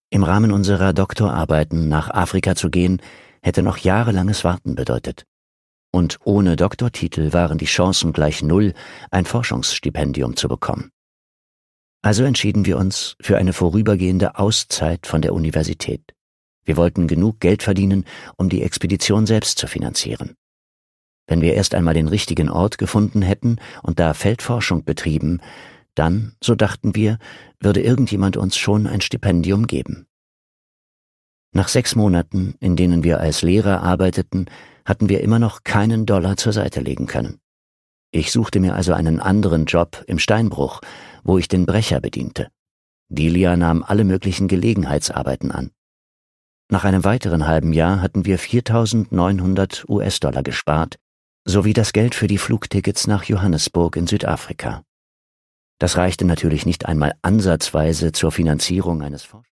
Im Rahmen unserer Doktorarbeiten nach Afrika zu gehen, hätte noch jahrelanges Warten bedeutet. Und ohne Doktortitel waren die Chancen gleich null, ein Forschungsstipendium zu bekommen. Also entschieden wir uns für eine vorübergehende Auszeit von der Universität. Wir wollten genug Geld verdienen, um die Expedition selbst zu finanzieren. Wenn wir erst einmal den richtigen Ort gefunden hätten und da Feldforschung betrieben, dann, so dachten wir, würde irgendjemand uns schon ein Stipendium geben. Nach 6 Monaten, in denen wir als Lehrer arbeiteten, hatten wir immer noch keinen Dollar zur Seite legen können. Ich suchte mir also einen anderen Job im Steinbruch, wo ich den Brecher bediente. Delia nahm alle möglichen Gelegenheitsarbeiten an. Nach einem weiteren halben Jahr hatten wir 4.900 US-Dollar gespart, sowie das Geld für die Flugtickets nach Johannesburg in Südafrika. Das reichte natürlich nicht einmal ansatzweise zur Finanzierung eines